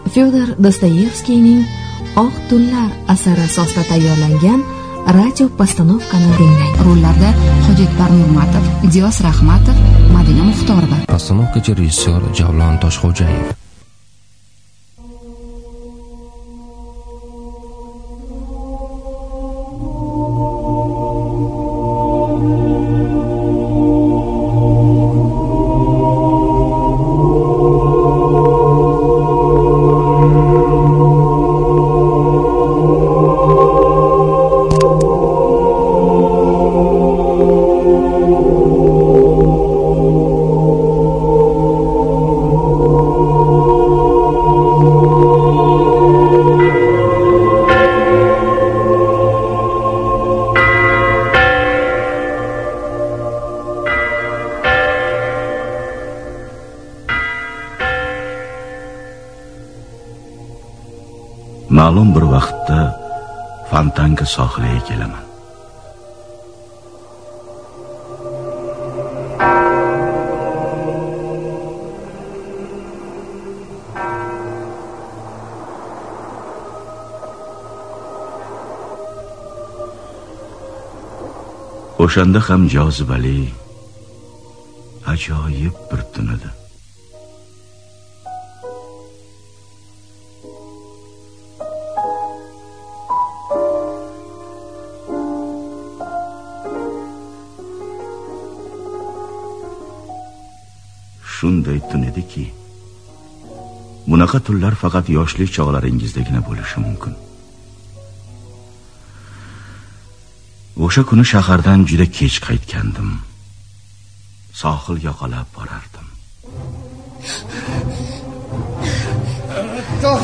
Fyodor Dostoyevskiyning Oq tunlar asari asosida tayyorlangan radio postanovkani tinglang. Rollarda Hojatbar Nurmatov, Diyos Rahmatov, Madina Muxtorova. Postanovkachi rejissyor Javlon Toshxo'jayev. Ma'lum bir vaqtda Fontanka sohiliga kelaman. O'shanda ham jozibali, ajoyib bir tun edi. Shunday tun ediki, bunaqa tunlar faqat yoshlik chog'laringizdagina bo'lishi mumkin. O'sha kuni shahardan juda kech qaytgandim. Sohilga qolab borardim.